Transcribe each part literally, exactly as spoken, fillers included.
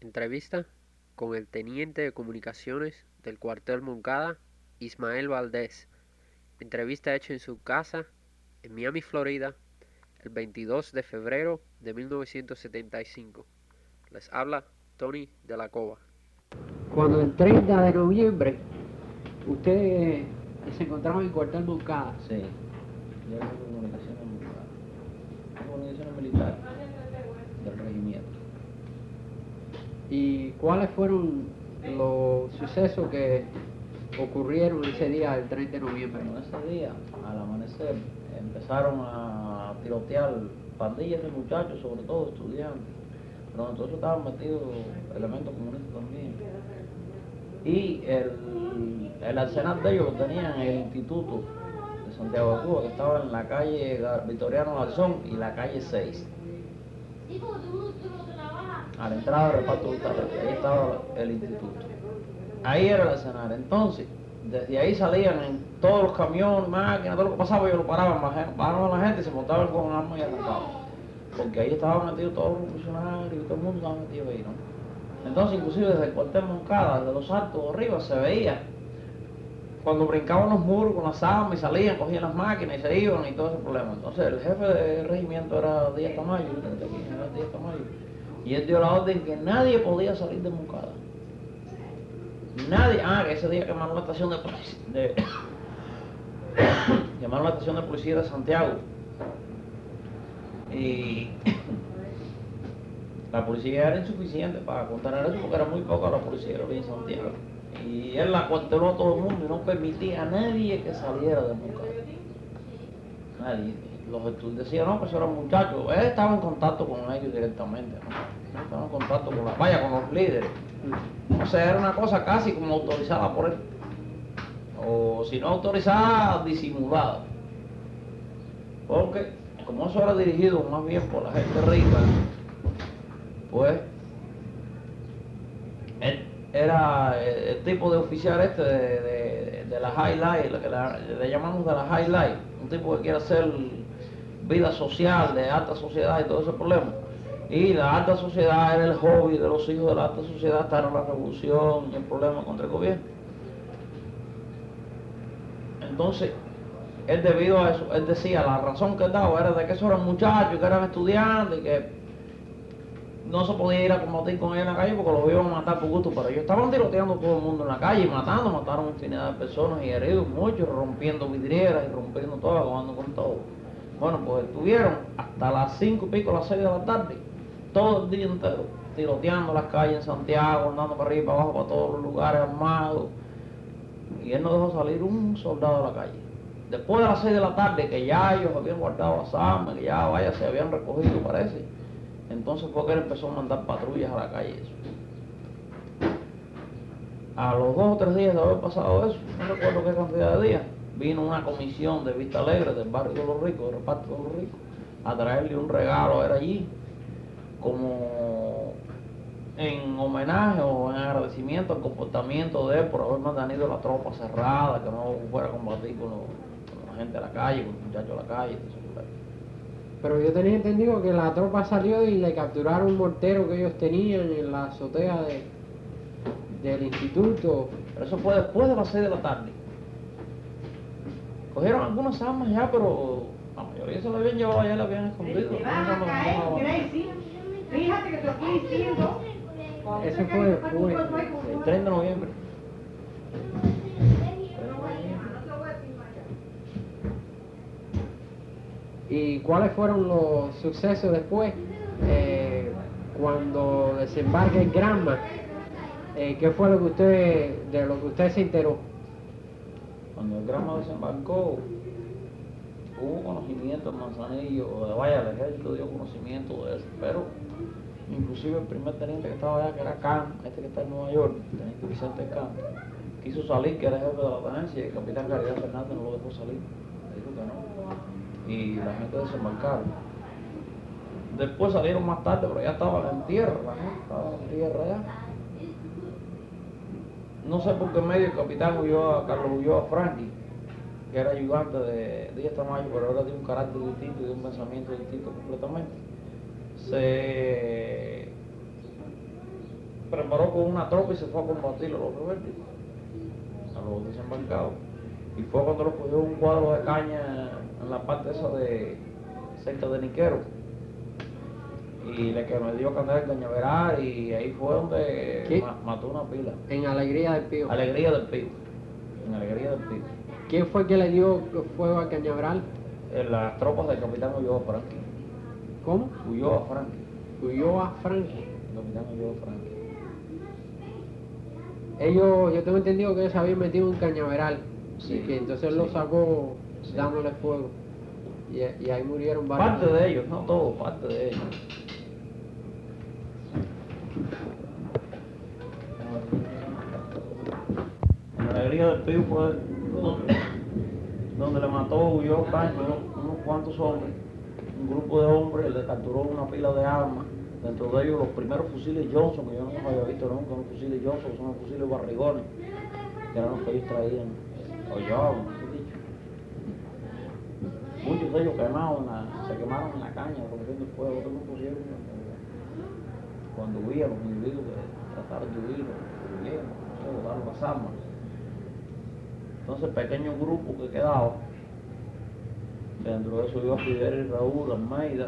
Entrevista con el teniente de comunicaciones del cuartel Moncada, Ismael Valdés. Entrevista hecha en su casa en Miami, Florida, el veintidós de febrero de mil novecientos setenta y cinco. Les habla Tony de la Cova. Cuando el treinta de noviembre usted se encontraba en el cuartel Moncada. Sí, yo era de comunicaciones militares, comunicaciones militares del regimiento. ¿Y cuáles fueron los sucesos que ocurrieron ese día, el treinta de noviembre? Bueno, ese día, al amanecer, empezaron a tirotear pandillas de muchachos, sobre todo estudiantes, pero entonces estaban metidos elementos comunistas también. Y el, el arsenal de ellos lo tenían en el Instituto de Santiago de Cuba, que estaba en la calle Victoriano Garzón y la calle seis. A la entrada del reparto de ahí estaba el instituto. Ahí era el escenario. Entonces, desde ahí salían en todos los camiones, máquinas, todo lo que pasaba, ellos lo paraban, bajaban a la gente y se montaban con armas y arrancaban. Porque ahí estaban metidos todos los funcionarios y todo el mundo estaba metido ahí, ¿no? Entonces, inclusive desde el cuartel Moncada, desde los altos arriba, se veía cuando brincaban los muros con las armas y salían, cogían las máquinas y se iban y todo ese problema. Entonces, el jefe del regimiento era Díaz Tamayo, era Díaz Tamayo. Y él dio la orden que nadie podía salir de Moncada. Nadie. Ah, que ese día quemaron la estación de policía. De, llamaron la estación de policía de Santiago. Y la policía era insuficiente para contener eso porque era muy poca la policía que había en Santiago. Y él la cuarteló a todo el mundo y no permitía a nadie que saliera de Moncada. Nadie. Los estudiantes decían, no, que esos eran muchachos. Él estaba en contacto con ellos directamente, ¿no? Estaba en contacto con la vaya, con los líderes. O sea, era una cosa casi como autorizada por él. O si no autorizada, disimulada. Porque como eso era dirigido más bien por la gente rica, pues él era el, el tipo de oficial este de, de, de la highlight, lo que la, le llamamos de la highlight, un tipo que quiere hacer vida social, de alta sociedad y todo ese problema. Y la alta sociedad era el hobby de los hijos de la alta sociedad, estar en la revolución y el problema contra el gobierno. Entonces, él debido a eso, él decía, la razón que él daba era de que esos eran muchachos, que eran estudiantes, y que no se podía ir a combatir con ellos en la calle porque los iban a matar por gusto, pero ellos estaban tiroteando a todo el mundo en la calle, matando, mataron infinidad de personas y heridos, muchos, rompiendo vidrieras y rompiendo todo, acabando con todo. Bueno, pues estuvieron hasta las cinco y pico, las seis de la tarde, todo el día entero, tiroteando las calles en Santiago, andando para arriba y para abajo, para todos los lugares armados. Y él no dejó salir un soldado a la calle. Después de las seis de la tarde, que ya ellos habían guardado las armas, que ya vaya, se habían recogido, parece. Entonces fue que él empezó a mandar patrullas a la calle. Eso. A los dos o tres días de haber pasado eso, no recuerdo qué cantidad de días, vino una comisión de Vista Alegre del barrio de los ricos, del reparto de los ricos, a traerle un regalo a él allí, como en homenaje o en agradecimiento al comportamiento de él por haber mantenido la tropa cerrada, que no fuera a combatir con, los, con la gente de la calle, con los muchachos de la calle. Pero yo tenía entendido que la tropa salió y le capturaron un mortero que ellos tenían en la azotea de, del instituto. Pero eso fue después de las seis de la tarde. Cogieron algunas armas ya, pero la mayoría se la habían llevado allá y la habían escondido. Te vas a caer, Gracie. Fíjate que te estoy diciendo. Ese fue después. El treinta de noviembre. ¿Y cuáles fueron los sucesos después? Eh, cuando desembarca en Granma, eh, ¿qué fue lo que usted, de lo que usted se enteró? Cuando el Granma desembarcó, hubo conocimiento en Manzanillo, de vaya, el ejército dio conocimiento de eso, pero inclusive el primer teniente que estaba allá, que era Khan, este que está en Nueva York, el teniente Vicente Khan, quiso salir, que era jefe de la tenencia, y el capitán Caridad Fernández no lo dejó salir, le dijo que no. Y la gente desembarcaron. Después salieron más tarde, pero ya estaban en tierra, la gente estaba en tierra ya. No sé por qué medio el capitán huyó a Carlos huyó a Frankie, que era ayudante de Díaz Tamayo, pero era de un carácter distinto y de un pensamiento distinto completamente. Se preparó con una tropa y se fue a combatir a los rebeldes, a los desembarcados. Y fue cuando lo cogió un cuadro de caña en la parte esa de cerca de Niquero. Y le que me dio candela el cañaveral y ahí fue donde ¿Qué? ma- mató una pila. En Alegría del Pío. Alegría del Pío. En Alegría del Pío. ¿Quién fue que le dio fuego al cañaveral? En las tropas del capitán Ulloa Franqui. ¿Cócómo? Ulloa Franqui. Ulloa Franqui. El capitán Ulloa Franqui. Ellos, yo tengo entendido que ellos se habían metido en un cañaveral. Sí, Y que entonces sí. lo sacó Sí. dándole fuego. Y, y ahí murieron varios. Parte de ellos, no todo, parte de ellos. En la alegría del Pío fue donde, donde le mató Ulloa Franqui unos, unos cuantos hombres, un grupo de hombres, le capturó una pila de armas, dentro de ellos los primeros fusiles Johnson, que yo no había visto nunca, unos fusiles Johnson, que son los fusiles barrigones, que eran los que ellos traían, o llevaban, mejor dicho. Muchos de ellos quemados, en la- se quemaron en la caña, rompiendo el fuego, otros no pusieron cuando huían los individuos que trataron de huir, o huyeron, no sé, botaron las armas. Entonces el pequeño grupo que quedaba, dentro de eso iba Fidel y Raúl Almeida,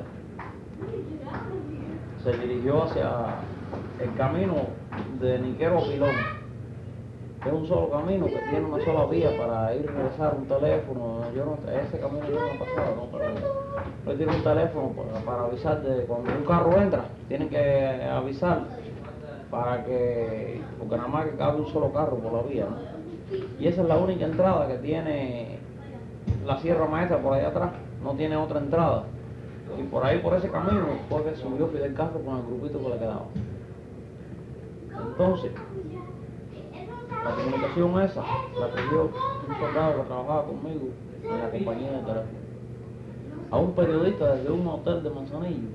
se dirigió hacia el camino de Niquero a Pilón, que es un solo camino que tiene una sola vía para ir y regresar un teléfono. Yo no, ese camino yo no he pasado, ¿no? Pero él tiene un teléfono para, para avisar de cuando un carro entra, tienen que avisar para que, porque nada más que cabe un solo carro por la vía, ¿no? Y esa es la única entrada que tiene la Sierra Maestra por allá atrás, no tiene otra entrada. Y por ahí, por ese camino, fue que subió Fidel Castro con el grupito que le quedaba. Entonces, la comunicación esa la cogió un soldado que trabajaba conmigo en la compañía de teléfono. A un periodista desde un hotel de Manzanillo,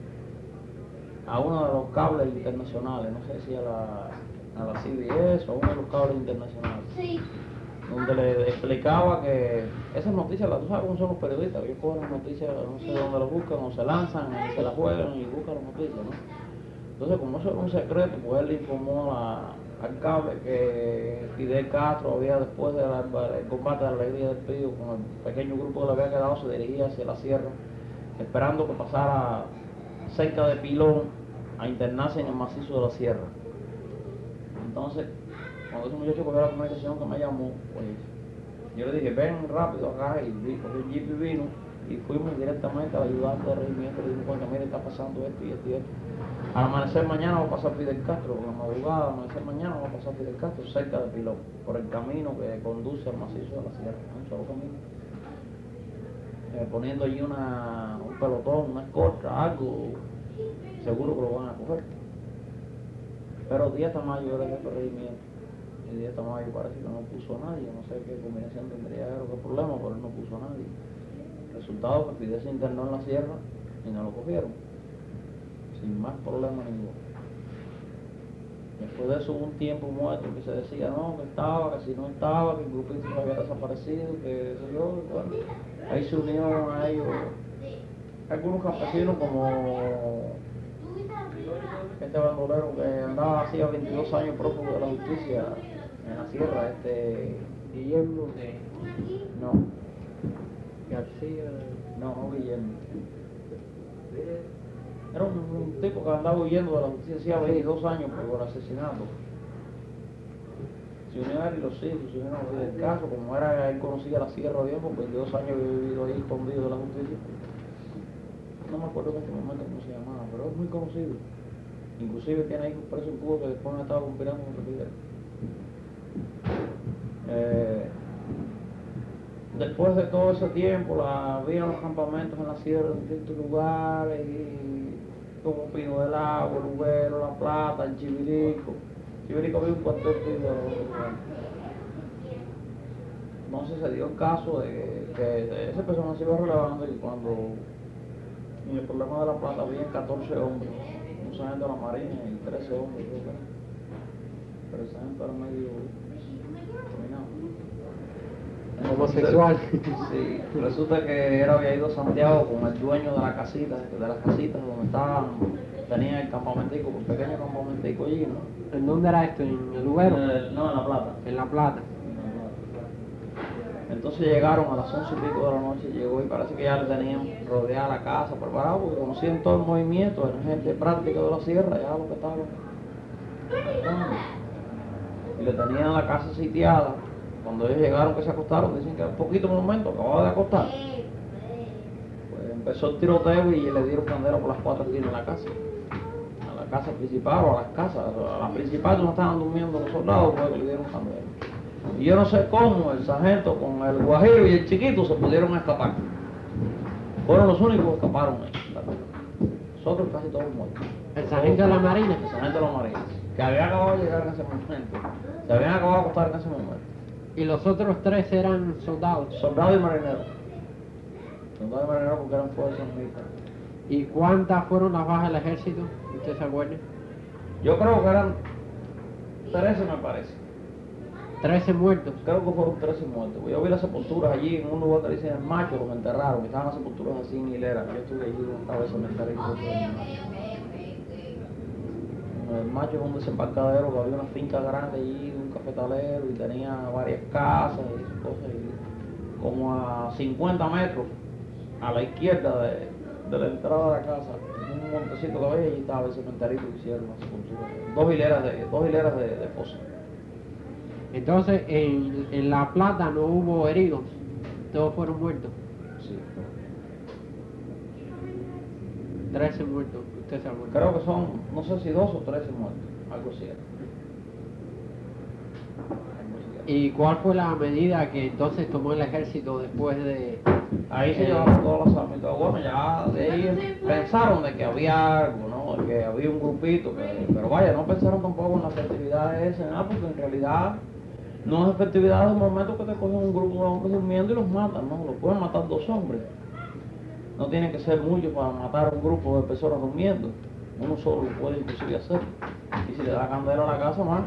a uno de los cables internacionales, no sé si a la, a la C B S o a uno de los cables internacionales, donde le explicaba que esas noticias, las tú sabes cómo son los periodistas, ellos cogen las noticias, no sé dónde las buscan, o se lanzan, y se las juegan y buscan las noticias, ¿no? Entonces, como eso era un secreto, pues él le informó a, al cable que Fidel Castro había, después del combate de la Alegría del Pío, con el pequeño grupo que le había quedado, se dirigía hacia la sierra, esperando que pasara cerca de Pilón a internarse en el macizo de la sierra. Entonces, cuando ese muchacho cogió la comunicación que me llamó, pues yo le dije, ven rápido acá, y vi- cogí el jeep y vino, y fuimos directamente al ayudante de regimiento, le dijimos, mire, está pasando esto y esto y esto. Al amanecer mañana va a pasar Fidel Castro, por la madrugada, al amanecer mañana va a pasar Fidel Castro cerca de Pilón, por el camino que conduce al macizo de la sierra, un solo camino. Eh, poniendo allí una, un pelotón, una escolta, algo, seguro que lo van a coger. Pero Díaz Tamayo era el jefe de regimiento. Y Díaz Tamayo parece que no puso a nadie, no sé qué combinación tendría él o qué problema, pero él no puso a nadie. Resultado que Fidel se internó en la sierra y no lo cogieron, sin más problema ninguno. Después de eso hubo un tiempo muerto que se decía no, que estaba, que si no estaba, que el grupito se había desaparecido, que eso yo, bueno, ahí se unieron a ellos algunos campesinos como este bandolero que andaba hacía veintidós años prófugo de la justicia en la sierra, este Guillermo de no, García. no, no Guillermo. Era un, un tipo que andaba huyendo de la justicia hacía veintidós años por asesinato. Se unió a él y los hijos, se unieron a el caso, como era, él conocía la sierra bien, por veintidós años había vivido ahí escondido de la justicia. No me acuerdo en este momento cómo se llamaba, pero es muy conocido. Inclusive tiene hijos presos en Cuba que después han estado conspirando contra Fidel. Eh, después de todo ese tiempo, la, había los campamentos en la sierra en distintos lugares, y, como Pino del Agua, el Ubero, La Plata, el Chivirico. Chivirico había un cuartel fijo de los lugares. Entonces se dio el caso de que de ese personaje se iba relevando y cuando en el problema de La Plata había catorce hombres, un sargento de la Marina y trece hombres, creo que era. Pero el sargento era medio terminado. Homosexual. Sí, resulta que él había ido a Santiago con el dueño de la casita, de las casitas donde estaban tenían el campamentico, un pequeño campamentico allí, ¿no? ¿En dónde era esto? ¿En el Ubero? En el- no, en La Plata. En La Plata. Entonces llegaron a las once y pico de la noche, llegó y parece que ya le tenían rodeada la casa, preparada, porque conocían todo el movimiento, eran gente práctica de la sierra, ya lo que estaban. Y le tenían la casa sitiada. Cuando ellos llegaron que se acostaron, dicen que en poquito momento acababa de acostar. Pues empezó el tiroteo y le dieron candela por las cuatro esquinas de la casa. A la casa principal o a las casas. A la principal no estaban durmiendo los soldados, pues le dieron candela. Y yo no sé cómo el sargento con el guajiro y el chiquito se pudieron escapar. Fueron los únicos que escaparon ahí. Nosotros casi todos muertos. ¿El sargento de la Marina? El sargento de la Marina. Que había acabado de llegar en ese momento. Se habían acabado de acostar en ese momento. ¿Y los otros tres eran soldados? Soldado y marinero. Soldado y marinero porque eran fuerzas militares. ¿Y cuántas fueron las bajas del ejército? ¿Usted se acuerda? Yo creo que eran trece, me parece. trece muertos. Creo que fueron trece muertos. Yo vi las sepulturas allí en un lugar que dicen el Macho, los enterraron. Estaban las sepulturas así en hilera. Yo estuve allí una vez cementerio. El Macho es un desembarcadero que había una finca grande allí, de un cafetalero, y tenía varias casas y cosas. Y como a cincuenta metros a la izquierda de, de la entrada de la casa, un montecito que había, allí estaba el cementerio que hicieron las sepulturas. Dos hileras de, dos hileras de, de fosas. Entonces, en, en La Plata no hubo heridos, todos fueron muertos. Sí. trece muertos, usted se acuerda. Creo que son, no sé si dos o trece muertos, algo así. era. Algo así era. ¿Y cuál fue la medida que entonces tomó el ejército después de...? Ahí se eh, llevaron todas las armas y todo. Bueno, ya de ahí pensaron de que había algo, ¿no? De que había un grupito, que, pero vaya, no pensaron tampoco en las actividades esas, nada, porque en realidad no es efectividad de un momento que te cogen un grupo de hombres durmiendo y los matan, ¿no? Los pueden matar dos hombres. No tiene que ser mucho para matar a un grupo de personas durmiendo. Uno solo lo puede inclusive hacer. Y si le da candela a la casa, más.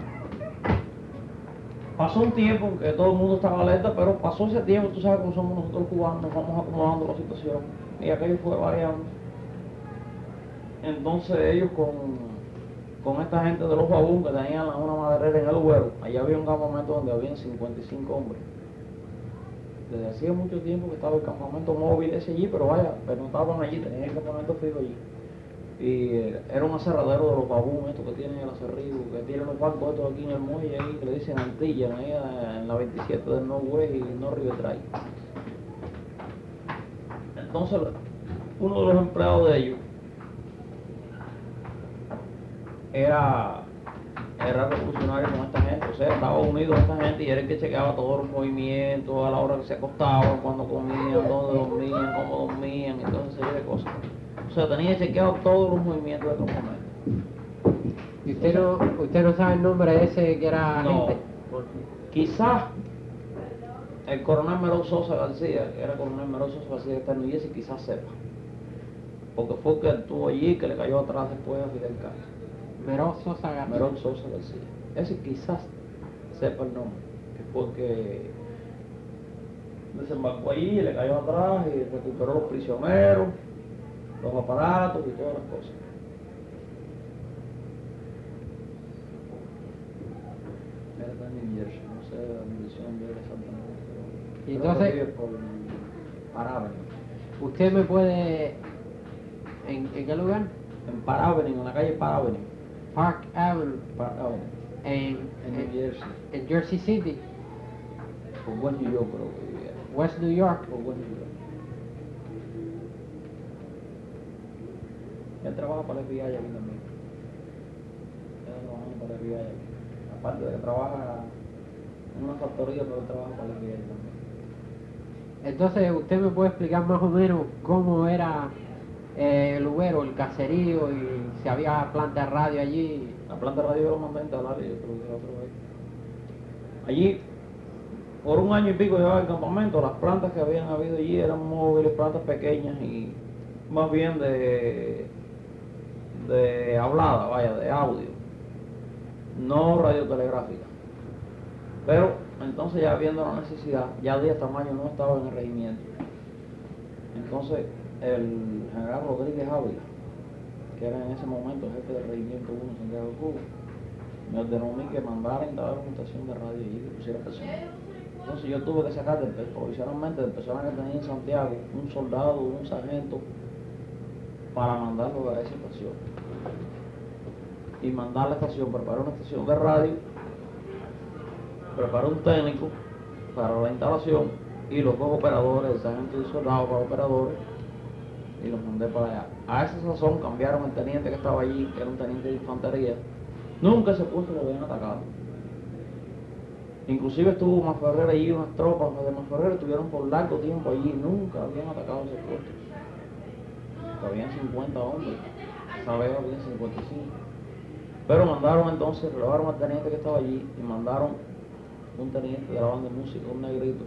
Pasó un tiempo en que todo el mundo estaba alerta, pero pasó ese tiempo, tú sabes cómo somos nosotros cubanos, nos vamos acomodando la situación. Y aquello fue variando. Entonces ellos con, con esta gente de los babún que tenían una maderera en el Ubero, allá había un campamento donde habían cincuenta y cinco hombres. Desde hacía mucho tiempo que estaba el campamento móvil ese allí, pero vaya, pero no estaban allí, tenían el campamento fijo allí. Y eh, era un aserradero de los babún, estos que tienen el aserrido, que tienen los barcos estos aquí en el muelle, ahí, que le dicen Antilla, ahí en la veintisiete del Northwest y North River Drive. Entonces, uno de los empleados de ellos era, era revolucionario con esta gente, o sea, estaba unido a esta gente y era el que chequeaba todos los movimientos, a la hora que se acostaban, cuando comían, dónde dormían, cómo dormían y toda esa serie de cosas. O sea, tenía chequeado todos los movimientos de campamento. ¿Y usted no, usted no sabe el nombre de ese que era No, agente? quizás el coronel Merón Sosa García, que era coronel Merón Sosa García que está en New Jersey, quizás sepa. Porque fue que estuvo allí que le cayó atrás después a Fidel Castro. Merón Sosa García. Merón Sosa García. Ese quizás sepa el nombre, que fue que desembarcó allí y le cayó atrás y recuperó los prisioneros, los aparatos y todas las cosas. Era está en New Jersey, no sé la dirección de él exactamente, pero Y creo que entonces- vive por Paravenue. ¿Usted me puede... ¿En, en qué lugar? En Paravenue, en la calle Paravenue. Park Avenue, Paravenue, en, en New en, Jersey. en Jersey City, Por West New York creo que vivía. West New York. Por West New York. Él trabaja para el F B I aquí también. Él trabaja para el F B I aquí. Aparte de que trabaja en una factoría, pero él trabaja para el F B I también. Entonces, ¿usted me puede explicar más o menos cómo era eh, el Ubero, el caserío, y si había planta de radio allí? La planta de radio yo lo mandé a instalar y yo creo que la otra vez. Allí, por un año y pico llevaba el campamento, las plantas que habían habido allí eran móviles, plantas pequeñas y más bien de, de hablada, vaya, de audio, no radiotelegráfica. Pero entonces ya viendo la necesidad, ya Díaz Tamayo no estaba en el regimiento. Entonces el general Rodríguez Ávila, que era en ese momento el jefe del Regimiento uno Santiago de Cuba, me ordenó a mí que mandara a instalar una estación de radio y que pusiera personas. Entonces yo tuve que sacar de, provisionalmente de personas que tenía en Santiago un soldado, un sargento, para mandarlo a esa estación. Y mandar la estación, preparar una estación de radio, preparar un técnico para la instalación y los dos operadores, el sargento y el soldado para operadores, y los mandé para allá. A esa sazón cambiaron el teniente que estaba allí, que era un teniente de infantería. Nunca ese puesto lo habían atacado. Inclusive estuvo Masferrer allí, unas tropas de Masferrer estuvieron por largo tiempo allí, nunca habían atacado ese puesto. Habían cincuenta hombres, esa vez habían cincuenta y cinco. Pero mandaron entonces, relevaron al teniente que estaba allí y mandaron un teniente de la banda de música, un negrito,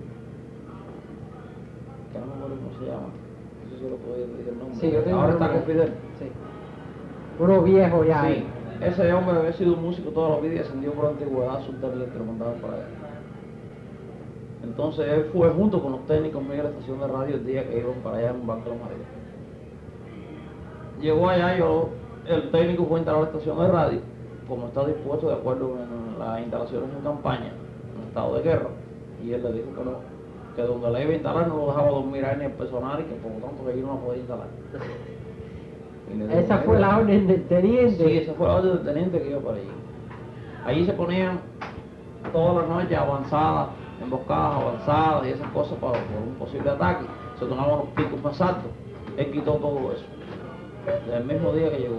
que no me acuerdo cómo se llama, no sé si lo puedo decir el nombre. Sí, yo tengo ahora el está nombre. con Fidel. Sí. Uno viejo ya. Sí, eh. ese hombre había sido músico toda la vida y ascendió por antigüedad a subteniente que lo mandaban para allá. Entonces él fue junto con los técnicos míos de la estación de radio el día que iban para allá en un banco de la María. Llegó allá, yo, el técnico fue a instalar la estación de radio, como está dispuesto de acuerdo en las instalaciones en campaña, en estado de guerra, y él le dijo que no, que donde la iba a instalar no lo dejaba dormir a él ni el personal y que por lo tanto que allí no la podía instalar. Y le dijo, Esa fue la orden del teniente. Sí, esa fue la orden del teniente que iba para allí. Allí se ponían todas las noches avanzadas, emboscadas avanzadas y esas cosas para, por un posible ataque. Se tomaban los picos más altos. Él quitó todo eso. Desde el mismo día que llegó.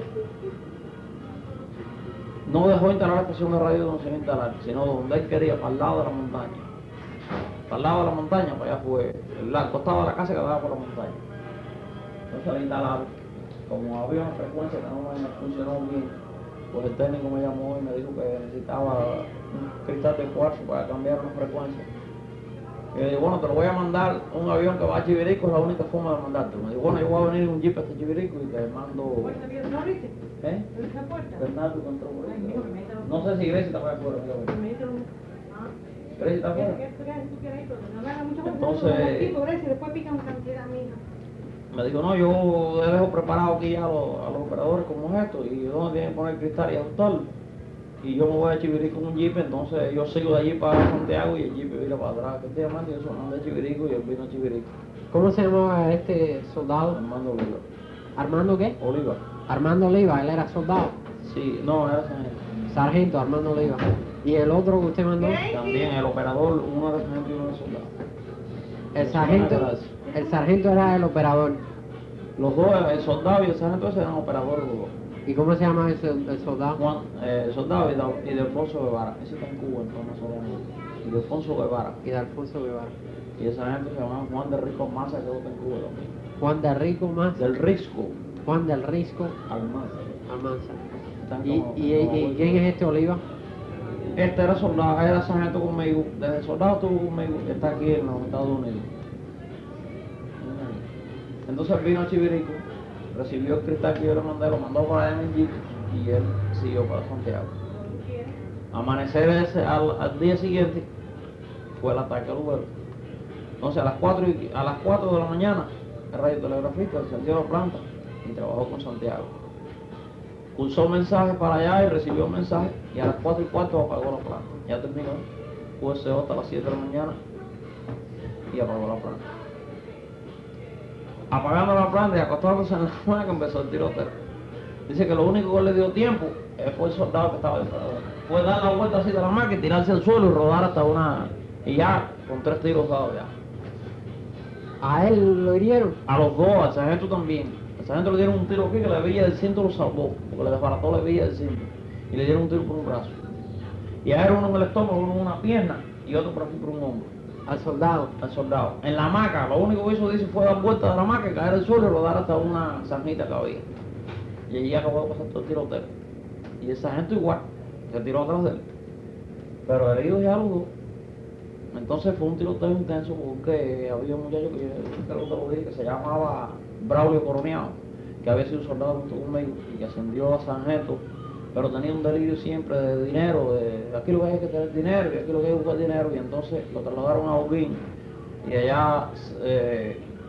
No dejó instalar la estación de radio donde se iba a instalar, sino donde él quería, para el lado de la montaña. Para el lado de la montaña, para allá fue, el al costado de la casa que daba por la montaña. Entonces la instalaron. Como había una frecuencia que no me funcionó bien, pues el técnico me llamó y me dijo que necesitaba un cristal de cuarzo para cambiar una frecuencia. Y le digo, bueno, te lo voy a mandar un avión que va a Chivirico, es la única forma de mandártelo. Me dijo, bueno, yo voy a venir en un jeep hasta Chivirico y te mando... ¿Puerta que no abriste? ¿Eh? ¿Esa puerta? Bernardo encontró por Ay, ahí. mijo, que me dice- No sé si Grecia está por afuera. que me dice un- ah. ¿Grecia está ¿Qué- afuera? qué- qué- tú quieres ir? Porque no me hagas mucho caso, Entonces- no, no, tipo, Grecia, y después pican cantidad, mija. Me dijo, no, yo dejo preparado aquí ya a los, a los operadores como es esto, y donde tienen que poner cristal y ajustarlo. Y yo me voy a Chivirico con un jeep, entonces yo sigo de allí para Santiago y el jeep vira para atrás. Que estoy llamando y yo soy de Chivirico y él vino a Chivirico. ¿Cómo se llamaba este soldado? Armando Oliva. ¿Armando qué? Oliva. Armando Oliva, él era soldado. Sí, no, era sargento. Sargento Armando Oliva. ¿Y el otro que usted mandó? También el operador, uno era sargento y uno era soldado. El sargento, el sargento era el operador. Los dos, el soldado y el sargento ese eran operadores los dos. ¿Y cómo se llama ese, el soldado? Juan, eh, el soldado y, Da- y Delfonso Guevara. Ese está en Cuba, entonces no sabemos. Y Delfonso Guevara. Y de Alfonso Guevara. Y el sargento se llamaba Juan de Rico Almanza, que está en Cuba también. Juan de Rico más. Del Risco Juan del Risco Almanza. Almanza. Están ¿Y, como- y, como- y quién es este Oliva? Este era soldado, era sargento conmigo. Desde soldado estuvo conmigo, está aquí en los Estados Unidos. Entonces vino a Chivirico, recibió el cristal que yo le mandé, lo mandó para allá en el jeep y él siguió para Santiago. Amanecer ese, al, al día siguiente fue el ataque al vuelo. Entonces a las cuatro y- a las cuatro de la mañana el radiotelegrafista encendió la planta y trabajó con Santiago. Pulsó mensajes para allá y recibió mensajes y a las cuatro y cuarto apagó la planta. Ya terminó, U S O hasta las siete de la mañana y apagó la planta. Apagando la planta y acostándose en la cama que empezó el tiroteo. Dice que lo único que le dio tiempo eh, fue el soldado que estaba disparado. Fue dar la vuelta así de la máquina y tirarse al suelo y rodar hasta una... Y ya, con tres tiros dados ya. ¿A él lo hirieron? A los dos, al sargento también. Al sargento le dieron un tiro aquí que la hebilla del cinto lo salvó, porque le desbarató la hebilla del cinto. Y le dieron un tiro por un brazo. Y a él uno en el estómago, uno en una pierna y otro por aquí por un hombro. Al soldado. Al soldado. En la hamaca, lo único que hizo, dice, fue dar vuelta de la hamaca, caer al suelo y rodar hasta una zanjita que había. Y allí acabó de pasar todo el tiroteo. Y el sargento igual, se tiró atrás de él. Pero herido ya los dos. Entonces fue un tiroteo intenso porque había un muchacho que yo creo que te lo dije, que se llamaba Braulio Coronado, que había sido soldado junto conmigo y que ascendió a sargento, pero tenía un delirio siempre de dinero, de aquí lo que hay que tener dinero y aquí lo que hay que buscar dinero, y entonces lo trasladaron a Holguín y allá eh,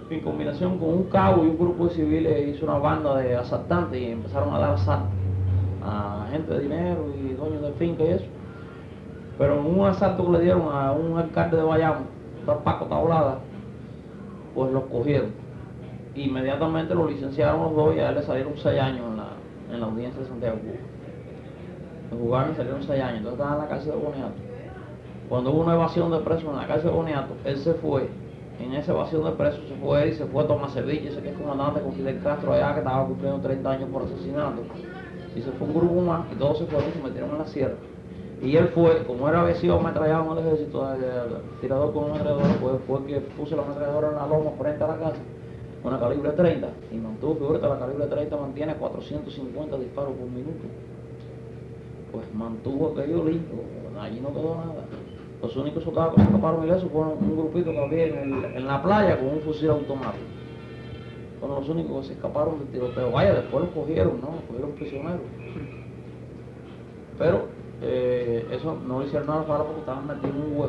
en combinación con un cabo y un grupo de civiles, hizo una banda de asaltantes y empezaron a dar asalto a gente de dinero y dueños de finca y eso. Pero en un asalto que le dieron a un alcalde de Bayamo, don Paco Tablada, pues los cogieron. Inmediatamente lo licenciaron los dos y a él le salieron seis años en la, en la audiencia de Santiago Cuba. Los jugaron y salieron seis años, entonces estaban en la cárcel de Boniato. Cuando hubo una evasión de presos en la cárcel de Boniato, él se fue. En esa evasión de presos se fue y se fue a Tomasevich, ese que es comandante con Fidel Castro allá, que estaba cumpliendo treinta años por asesinato. Y se fue un grupo más y todos se fueron y se metieron en la sierra. Y él fue, como era había sido ametrallado en el ejército, de, de, de, tirador con una ametralladora, pues fue que puso la ametralladora en la loma frente a la casa, una calibre treinta, y mantuvo, figúrate, la calibre treinta mantiene cuatrocientos cincuenta disparos por minuto. Pues mantuvo aquello limpio, allí no quedó nada. Los únicos soldados que se escaparon ilesos fueron un grupito que había en, el, en la playa con un fusil automático. Fueron los únicos que se escaparon del tiroteo. Vaya, después los cogieron, ¿no? Los cogieron prisioneros. Pero eh, eso no le hicieron nada para porque estaban metidos en un hueco.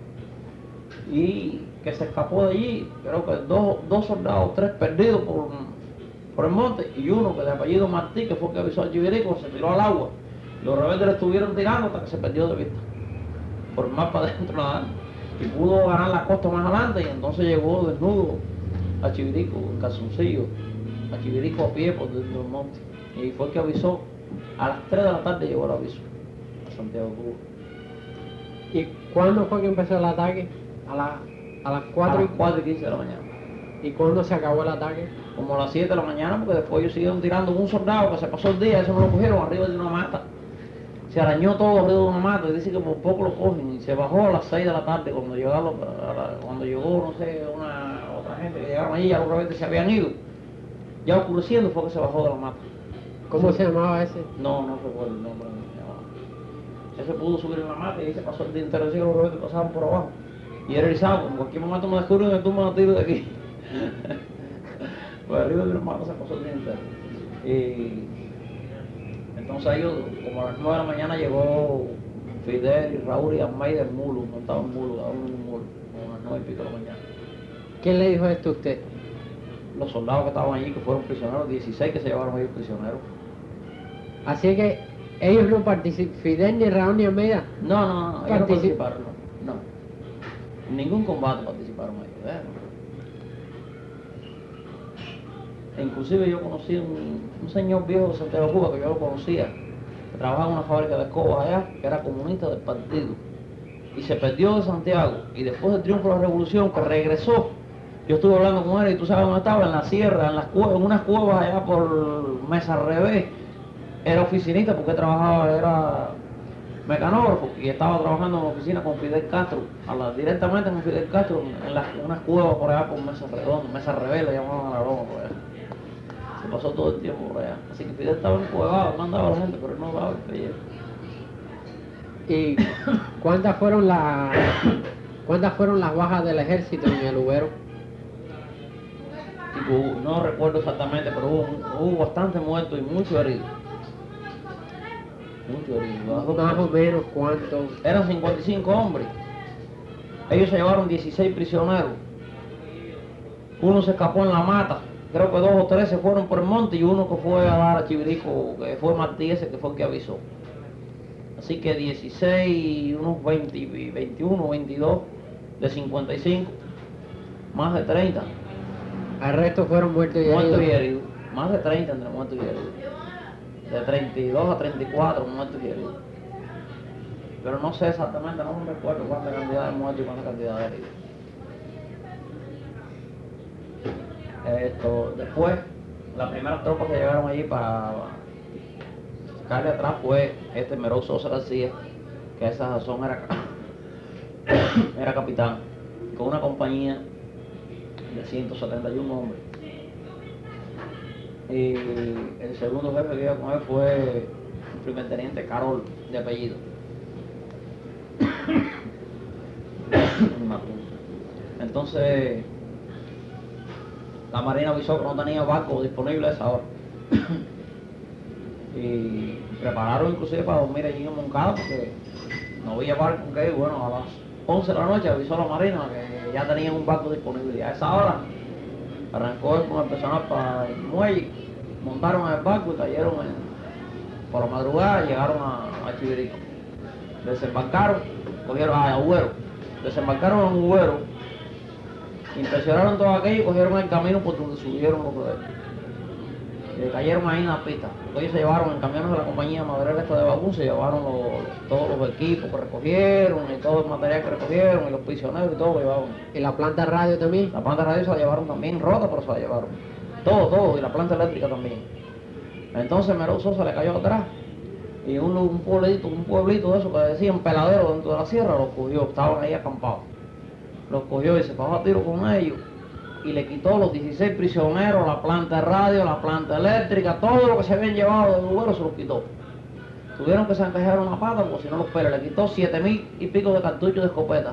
Y que se escapó de allí, creo que dos, dos soldados, tres perdidos por, por el monte, y uno que de apellido Martí, que fue el que avisó al Chivirico, se tiró al agua. Los rebeldes le estuvieron tirando hasta que se perdió de vista. Por más para adentro nadando. Y pudo ganar la costa más adelante y entonces llegó desnudo a Chivirico, en calzoncillo, a Chivirico a pie por dentro del monte. Y fue el que avisó, a las tres de la tarde llegó el aviso a Santiago Cuba. ¿Y cuándo fue que empezó el ataque? A, la, a las cuatro y quince de la mañana. ¿Y cuándo se acabó el ataque? Como a las siete de la mañana, porque después ellos siguieron tirando un soldado que se pasó el día, eso no lo cogieron arriba de una mata. Se arañó todo arriba de una mata y dice que por poco lo cogen y se bajó a las seis de la tarde cuando llegaron, cuando llegó, no sé, una otra gente que llegaron allí, ya los rebeldes se habían ido. Ya oscureciendo fue que se bajó de la mata. ¿Cómo Sí. se llamaba ese? No, no recuerdo el nombre. Ese pudo subir en la mata y ahí se pasó el día entero, así que los rebeldes pasaban por abajo. Y era erizado, en cualquier momento me descubren que tú me lo tiro de aquí. Pues arriba de una mata se pasó el día entero. Y entonces ellos, como a las nueve de la mañana llegó Fidel y Raúl y Almeida en mulo, montados en mulo, cada uno en un mulo, como a las nueve y pico de la mañana. ¿Quién le dijo esto a usted? Los soldados que estaban allí, que fueron prisioneros, dieciséis que se llevaron ellos prisioneros. Así que ellos no participaron, Fidel ni Raúl ni Almeida. No, no, no, ellos no Particip- participaron, no, no. En ningún combate participaron ellos, ¿eh? E inclusive yo conocí un, un señor viejo de Santiago Cuba que yo lo conocía, que trabajaba en una fábrica de escobas allá, que era comunista del partido, y se perdió de Santiago, y después del triunfo de la revolución, que regresó, yo estuve hablando con él, y tú sabes dónde estaba, en la sierra, en, las cuevas, en unas cuevas allá por Mesa al Revés, era oficinista porque trabajaba, era mecanógrafo, y estaba trabajando en la oficina con Fidel Castro, a la, directamente con Fidel Castro, en las, unas cuevas por allá por Mesa Redonda, Mesa al Revés le llamaban a la broma por allá. Se pasó todo el tiempo por allá. Así que Fidel estaba encuevado, mandaba a la gente, pero él no daba el pellejo. ¿Y cuántas fueron las cuántas fueron las bajas del ejército en el Ubero? Tipo, no recuerdo exactamente, pero hubo, hubo bastante muertos y muchos heridos. Muchos heridos. Más o menos cuántos. Eran cincuenta y cinco hombres. Ellos se llevaron dieciséis prisioneros. Uno se escapó en la mata. Creo que dos o tres se fueron por el monte y uno que fue a dar a Chivirico, que fue Martí ese, que fue el que avisó. Así que dieciséis, unos veinte, veintiuno, veintidós, de cincuenta y cinco, más de treinta. El resto fueron muertos y Muertos y heridos. heridos. Más de treinta entre muertos y heridos. De treinta y dos a treinta y cuatro muertos y heridos. Pero no sé exactamente, no me recuerdo cuánta cantidad de muertos y cuánta cantidad de heridos. Esto, después, las primeras tropas que llegaron allí para sacarle atrás fue este Meró Sosa García, que a esa razón era, era capitán, con una compañía de ciento setenta y uno hombres. Y el segundo jefe que iba con él fue el primer teniente Carol, de apellido. Entonces, la Marina avisó que no tenía barco disponible a esa hora. Y prepararon inclusive para dormir allí en Moncada porque no había barco que ir. Bueno, a las once de la noche avisó la Marina que ya tenían un barco disponible. Y a esa hora Arrancó él con el personal para el muelle, montaron en el barco y cayeron en, por la madrugada y llegaron a, a Chivirico. Desembarcaron, cogieron a Agüero, desembarcaron en Agüero, inspeccionaron todo aquello y cogieron el camino por donde subieron los rebeldes. Le cayeron ahí en la pista. Ellos se llevaron en camiones de la compañía maderera esta de Bagún, se llevaron los, todos los equipos que recogieron y todo el material que recogieron y los prisioneros y todo lo llevaban. ¿Y la planta de radio también? La planta de radio se la llevaron también, rota, pero se la llevaron. Todo, todo, y la planta eléctrica también. Entonces Mero Sosa le cayó atrás y un, un pueblito, un pueblito de eso que decían peladero dentro de la sierra, los cogió, estaban ahí acampados. Los cogió y se pasó a tiro con ellos y le quitó los dieciséis prisioneros, la planta de radio, la planta eléctrica, todo lo que se habían llevado del Agüero se los quitó. Tuvieron que zancajear una pata porque si no los pelos, le quitó siete mil y pico de cartuchos de escopeta,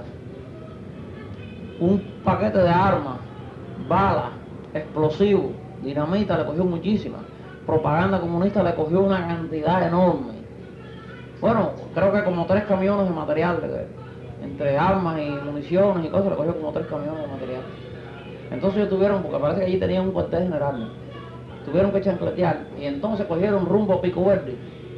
un paquete de armas, balas, explosivos, dinamita, le cogió muchísimas, propaganda comunista le cogió una cantidad enorme. Bueno, creo que como tres camiones de material, de, entre armas y municiones y cosas, le cogió como tres camiones de material. Entonces ellos tuvieron, porque parece que allí tenían un cuartel general, ¿no? Tuvieron que chancletear y entonces cogieron rumbo a Pico Verde.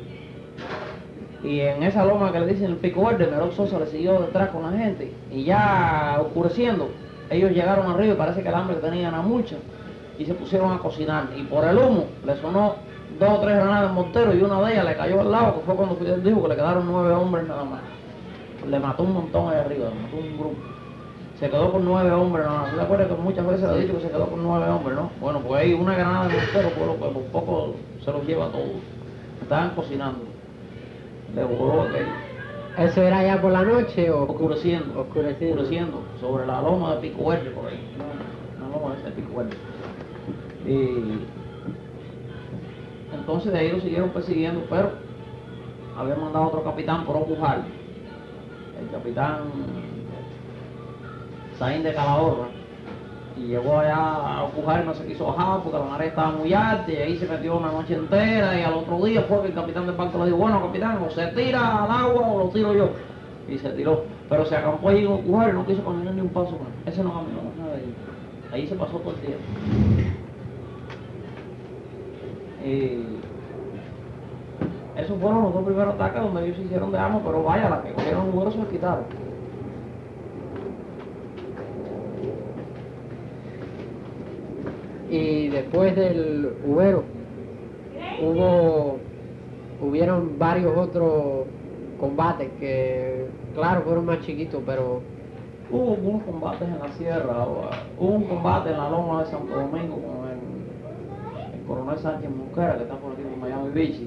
Y en esa loma que le dicen el Pico Verde, Mero Sosa le siguió detrás con la gente y ya oscureciendo, ellos llegaron arriba y parece que el hambre que tenían era mucha y se pusieron a cocinar y por el humo le sonó dos o tres granadas de mortero y una de ellas le cayó al lado, que fue cuando Fidel dijo que le quedaron nueve hombres nada más. Le mató un montón ahí arriba, le mató un grupo. Se quedó con nueve hombres nada más. ¿Tú te acuerdas que muchas veces le he dicho que se quedó con nueve hombres, no? Bueno, pues ahí una granada de mortero, pues, pues por poco se los lleva todos. Estaban cocinando. Le voló aquello. ¿Eso era ya por la noche o Oscureciendo, oscureciendo? oscureciendo, sobre la loma de Pico Verde, por ahí. Una loma de Pico Verde. Y entonces de ahí lo siguieron persiguiendo, pero había mandado otro capitán por Opujal. El capitán Saín de Calahorra. Y llegó allá a Opujal y no se quiso bajar porque la marea estaba muy alta y ahí se metió una noche entera y al otro día fue que el capitán del barco le dijo, bueno capitán, o se tira al agua o lo tiro yo. Y se tiró, pero se acampó allí en Opujal y no quiso caminar ni un paso más. Ese no caminó más nada de ahí. Ahí se pasó todo el tiempo. Y esos fueron los dos primeros ataques donde ellos se hicieron de armas, pero vaya, las que cogieron un se les quitaron. Y después del Agüero hubo hubieron varios otros combates que claro fueron más chiquitos, pero hubo algunos combates en la sierra, hubo un combate en la loma de Santo Domingo con el, el coronel Sánchez Mosquera, que está por aquí en Miami Beach,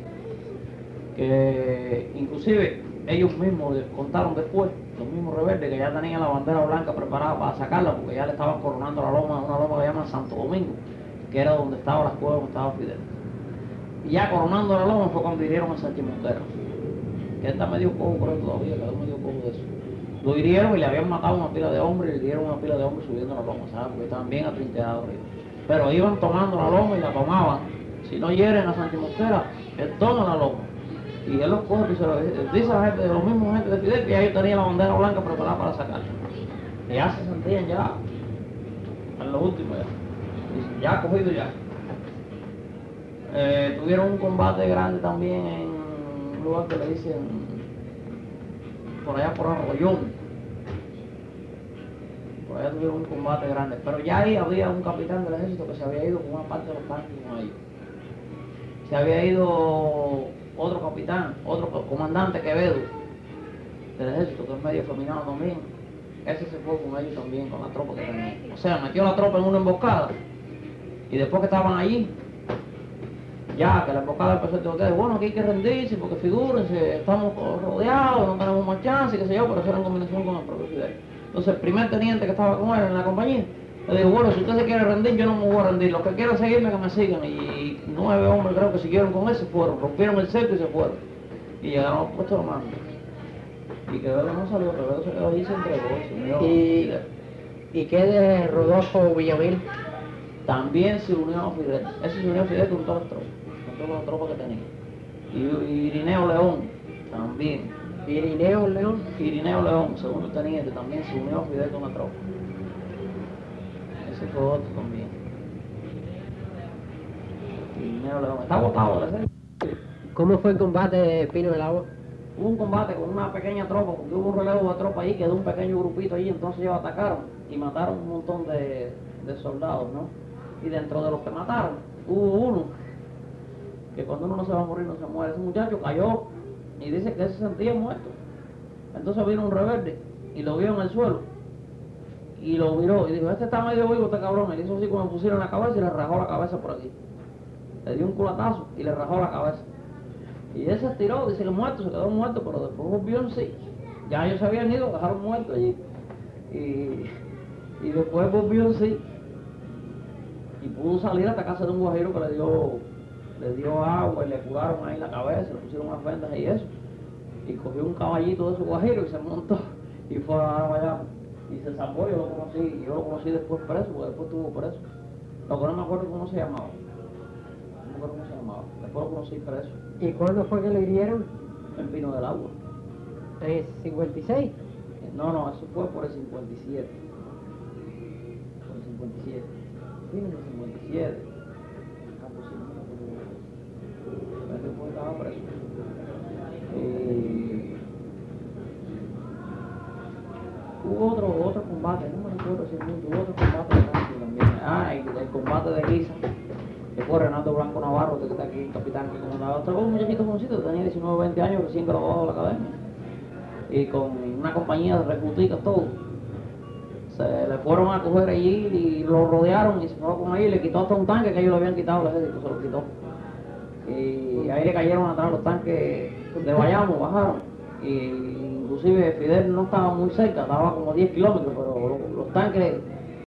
que inclusive ellos mismos contaron después, los mismos rebeldes, que ya tenían la bandera blanca preparada para sacarla, porque ya le estaban coronando la loma, una loma que llaman Santo Domingo, que era donde estaba la escuela, donde estaba Fidel. Y ya coronando la loma fue cuando hirieron a Sánchez Mosquera, que él está medio cojo por él todavía, quedó medio cojo de eso. Lo hirieron y le habían matado una pila de hombres, y le dieron una pila de hombres subiendo la loma, ¿sabes? Porque estaban bien atrincherados arriba. Pero iban tomando la loma y la tomaban. Si no hieren a Sánchez Mosquera, él toma la loma. Y él los coge y se lo dice a la gente, de los mismos gente de Fidel, que ya ellos tenían la bandera blanca preparada para sacarla. Y ya se sentían ya, en lo último ya. Dicen, ya cogido ya. Eh, tuvieron un combate grande también en un lugar que le dicen, por allá por Arroyón. Por allá tuvieron un combate grande. Pero ya ahí había un capitán del ejército que se había ido con una parte de los tanques con ellos. Se había ido otro capitán, otro comandante Quevedo del ejército, que es medio feminado también. Ese se fue con ellos también, con la tropa que tenía. O sea, metió la tropa en una emboscada. Y después que estaban allí, ya que la emboscada empezó a decir, bueno, aquí hay que rendirse porque figúrense, estamos rodeados, no tenemos más chance, qué sé yo, pero eso era en combinación con el propio Fidel. Entonces el primer teniente que estaba con él en la compañía, le dijo, bueno, si usted se quiere rendir, yo no me voy a rendir, los que quieran seguirme, que me sigan. Y nueve hombres creo que siguieron con él, se fueron, rompieron el cerco y se fueron. Y llegaron al puesto de mando. Y Quevedo no salió, Quevedo se quedó allí y se entregó, se unió. ¿Y, ¿Y qué de Rodolfo Villamil? También se unió a Fidel, ese se unió a Fidel con todas las tropas, con todas las tropas que tenía. Y, y Irineo León, también. Irineo León. Irineo León, segundo teniente, también se unió a Fidel con la tropa. Ese fue otro también. Minero León. Está botado de ser. ¿Cómo fue el combate de Pino del Agua? Hubo un combate con una pequeña tropa, porque hubo un relevo de tropa allí, quedó un pequeño grupito allí, entonces ellos atacaron y mataron un montón de, de soldados, ¿no? Y dentro de los que mataron, hubo uno que cuando uno no se va a morir no se muere. Ese muchacho cayó y dice que él se sentía muerto. Entonces vino un rebelde y lo vio en el suelo y lo miró y dijo, este está medio vivo, este cabrón. Y hizo así como pusieron la cabeza y le rajó la cabeza por aquí. Le dio un culatazo y le rajó la cabeza. Y él se estiró, dice que muerto, se quedó muerto, pero después volvió en sí. Ya ellos se habían ido, dejaron muerto allí. Y, y después volvió en sí. Y pudo salir hasta casa de un guajiro que le dio, le dio agua y le curaron ahí la cabeza, le pusieron unas vendas y eso. Y cogió un caballito de esos guajiros y se montó y fue a Guayama. Y se salvó, yo lo conocí, yo lo conocí después preso, porque después estuvo preso. Lo que no me acuerdo cómo se llamaba. No me acuerdo cómo se llamaba. Después lo conocí preso. ¿Y cuándo fue que lo hirieron? En Pino del Agua. ¿En el cincuenta y seis? No, no, eso fue por el cincuenta y siete. Por el cincuenta y siete. Pino del cincuenta y siete. Campo sí, no me acuerdo. Ese fue, estaba preso. Eh, hubo otro, otro combate, no me recuerdo si es mucho, hubo otro combate de Rancho también. Ah, el, el combate de Giza, que fue Renato Blanco Navarro, que está aquí, el capitán que comandaba. Otro un muchachito jovencito, tenía diecinueve o veinte años, recién graduado de la academia. Y con una compañía de recluticas, todo. Se le fueron a coger allí y lo rodearon y se fue con ahí y le quitó hasta un tanque que ellos le habían quitado, el ejército se lo quitó. Y ahí le cayeron atrás los tanques de Bayamo, bajaron. Y inclusive Fidel no estaba muy cerca, estaba como diez kilómetros, pero los, los tanques